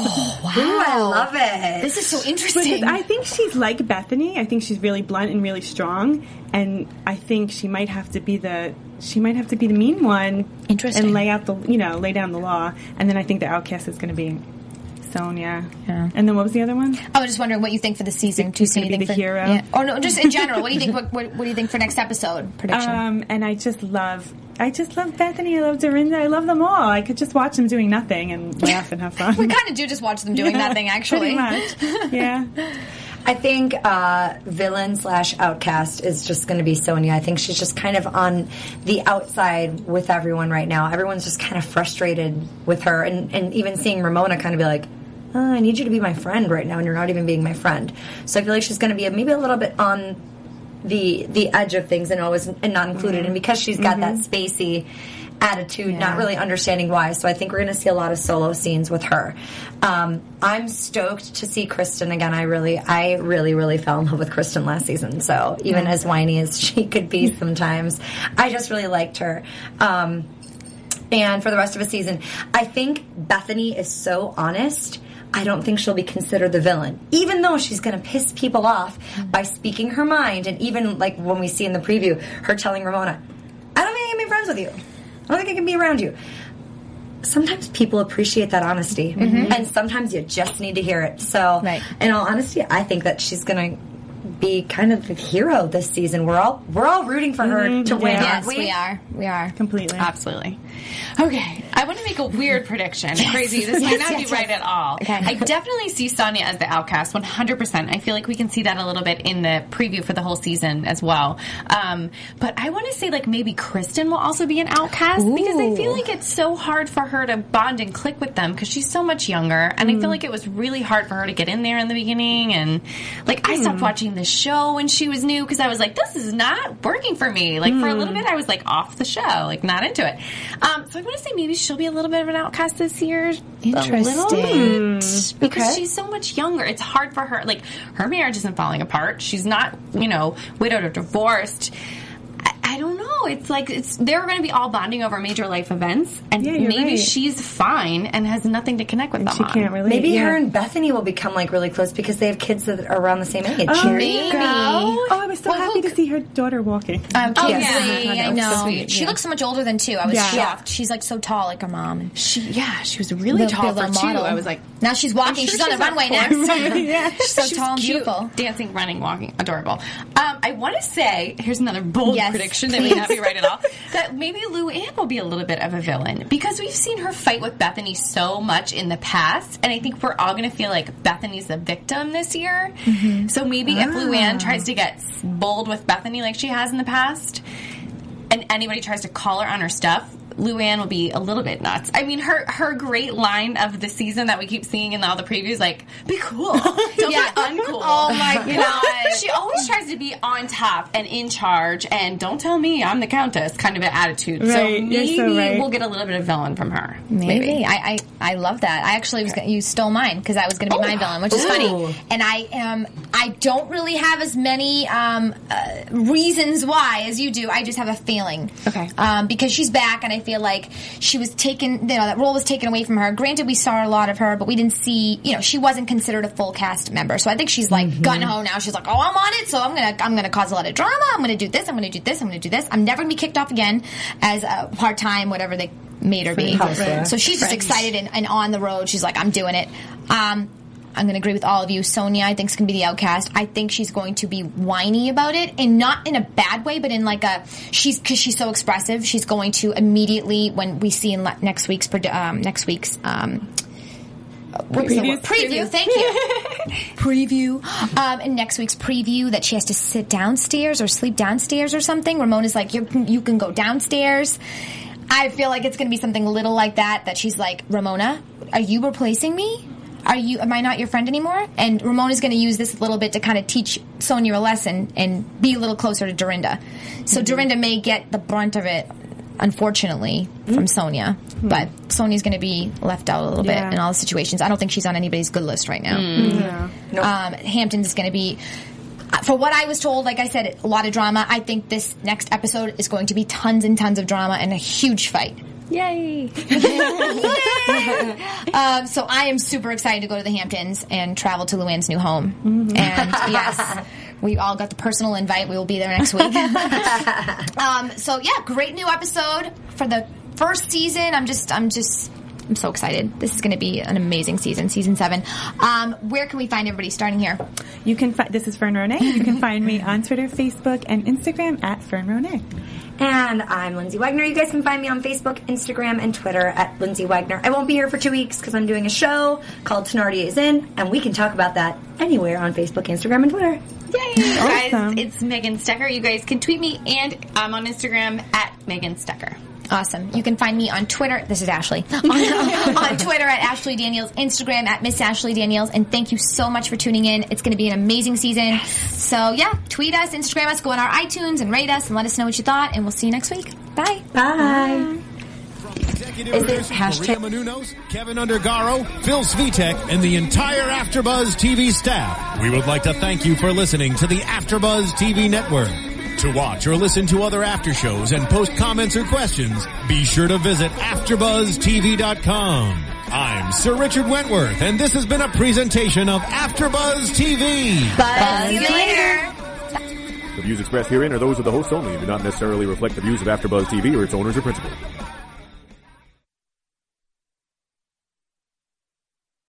Ooh, I love it. This is so Because interesting. I think she's like Bethany. I think she's really blunt and really strong, and I think she might have to be the she might have to be the mean one. Interesting. And lay out the you know lay down the law. And then I think the outcast is going to be Sonia. Yeah. And then what was the other one? I was just wondering what you think for the season. Who's Do you see gonna be anything the for, hero? Yeah. Or no, just in general. What do you think? What, what, what do you think for next episode prediction? Um, and I just love I just love Bethany. I love Dorinda. I love them all. I could just watch them doing nothing and laugh and have fun. we kind of do just watch them doing nothing, actually. Pretty much. Yeah. I think uh, villain slash outcast is just going to be Sonia. I think she's just kind of on the outside with everyone right now. Everyone's just kind of frustrated with her, and, and even seeing Ramona kind of be like, oh, I need you to be my friend right now, and you're not even being my friend. So I feel like she's going to be maybe a little bit on the the edge of things and always and not included. And because she's got that spacey attitude, not really understanding why. So I think we're going to see a lot of solo scenes with her. Um, I'm stoked to see Kristen again. I really, I really, really fell in love with Kristen last season. So even as whiny as she could be sometimes, I just really liked her. Um, and for the rest of the season, I think Bethany is so honest. I don't think she'll be considered the villain, even though she's going to piss people off by speaking her mind. And even like when we see in the preview, her telling Ramona, I don't think I can be friends with you. I don't think I can be around you. Sometimes people appreciate that honesty, and sometimes you just need to hear it. So, Right. in all honesty, I think that she's going to be kind of the hero this season. We're all we're all rooting for her to win, yes, aren't we? we are. We are. Completely. Absolutely. Okay, I want to make a weird prediction. Crazy. This might not yes, be right yes. at all. Okay. I definitely see Sonia as the outcast, one hundred percent. I feel like we can see that a little bit in the preview for the whole season as well. Um, but I want to say like maybe Kristen will also be an outcast because I feel like it's so hard for her to bond and click with them because she's so much younger. And I feel like it was really hard for her to get in there in the beginning. And like I stopped watching the show when she was new because I was like, this is not working for me. Like for a little bit I was like off the show, like not into it. Um, so I want to say maybe she'll be a little bit of an outcast this year. A little Interesting. bit. Because Okay. she's so much younger. It's hard for her. Like her marriage isn't falling apart. She's not, you know, widowed or divorced. I, I don't know. It's like it's they're going to be all bonding over major life events, and Yeah, you're maybe right. she's fine and has nothing to connect with them She on. can't relate. Maybe yeah. her and Bethany will become like really close because they have kids that are around the same age. Oh, Maybe. there you go. Oh, I was so Well, happy who to see her daughter walking. Um, Oh, Kingsley, yeah. I know. So sweet, She yeah. looks so much older than two. I was Yeah. shocked. She's like so tall, like her mom. And She, yeah, she was really Little- tall for little two. model. I was like, now she's walking. I'm sure she's on the she's on runway course. next. yeah. She's so She's tall and cute, beautiful. dancing, running, walking, adorable. Um, I want to say, here's another bold Yes, prediction that may not be right at all, that maybe Luann will be a little bit of a villain because we've seen her fight with Bethany so much in the past, and I think we're all going to feel like Bethany's the victim this year. So maybe if Luann tries to get bold with Bethany like she has in the past, and anybody tries to call her on her stuff, Luann will be a little bit nuts. I mean, her her great line of the season that we keep seeing in all the previews, like, be cool. Don't Yeah. be uncool. Oh, my You know, God. she always tries to be on top and in charge, and don't tell me I'm the countess kind of an attitude. So Right, you're maybe so right. we'll get a little bit of villain from her. Maybe. I, I I love that. I actually was gonna, you stole mine because that was going to be my villain, which is Ooh. funny. And I am I don't really have as many um, uh, reasons why as you do. I just have a feeling. Okay. Um, because she's back, and I feel like she was taken. You know, that role was taken away from her. Granted, we saw a lot of her, but we didn't see. You know, she wasn't considered a full cast member. So I think she's like gun ho now. She's like, oh, I'm on it. So I'm gonna I'm gonna cause a lot of drama. I'm gonna do this. I'm gonna do this. I'm gonna do this. I'm never gonna be kicked off again as a part time whatever they made her be. Housewife. So she's just excited and, and on the road. She's like, I'm doing it. Um, I'm going to agree with all of you. Sonia, I think, is going to be the outcast. I think she's going to be whiny about it, and not in a bad way, but in like a she's because she's so expressive. She's going to immediately, when we see in le- next week's produ- um, next week's um, what was the word? preview. Thank you. preview. Um, in next week's preview, that she has to sit downstairs or sleep downstairs or something. Ramona's like, you can, you can go downstairs. I feel like it's going to be something little like that. That she's like, Ramona, are you replacing me? Are you? Am I not your friend anymore? And Ramona's going to use this a little bit to kind of teach Sonia a lesson and be a little closer to Dorinda. So mm-hmm. Dorinda may get the brunt of it, unfortunately, mm-hmm. from Sonia. Mm-hmm. But Sonia's going to be left out a little Yeah. bit in all the situations. I don't think she's on anybody's good list right now. Mm-hmm. No. Nope. Um, Hampton's going to be... For what I was told, like I said, a lot of drama. I think this next episode is going to be tons and tons of drama and a huge fight. Yay! um, so I am super excited to go to the Hamptons and travel to Luann's new home. Mm-hmm. And yes, we all got the personal invite. We will be there next week. um, so yeah, great new episode for the first season. I'm just, I'm just, I'm so excited. This is going to be an amazing season, season seven. Um, where can we find everybody starting here? You can fi- this is Fern Ronay. You can find me on Twitter, Facebook, and Instagram at Fern Ronay. And I'm Lindsay Wagner. You guys can find me on Facebook, Instagram, and Twitter at Lindsay Wagner. I won't be here for two weeks because I'm doing a show called Tenardi is In, and we can talk about that anywhere on Facebook, Instagram, and Twitter. Yay! Awesome. Guys, it's Megan Stecker. You guys can tweet me, and I'm on Instagram at Megan Stecker. Awesome. You can find me on Twitter. This is Ashley. On, on Twitter at Ashley Daniels, Instagram at Miss Ashley Daniels. And thank you so much for tuning in. It's going to be an amazing season. Yes. So, yeah, tweet us, Instagram us, go on our iTunes and rate us and let us know what you thought. And we'll see you next week. Bye. Bye. Executive Is it producers hashtag- Maria Menounos, Kevin Undergaro, Phil Svitek, and the entire AfterBuzz T V staff. We would like to thank you for listening to the AfterBuzz T V network. To watch or listen to other after shows and post comments or questions, be sure to visit after buzz T V dot com. I'm Sir Richard Wentworth, and this has been a presentation of AfterBuzz T V. Buzz you later. The views expressed herein are those of the hosts only and do not necessarily reflect the views of AfterBuzz T V or its owners or principals.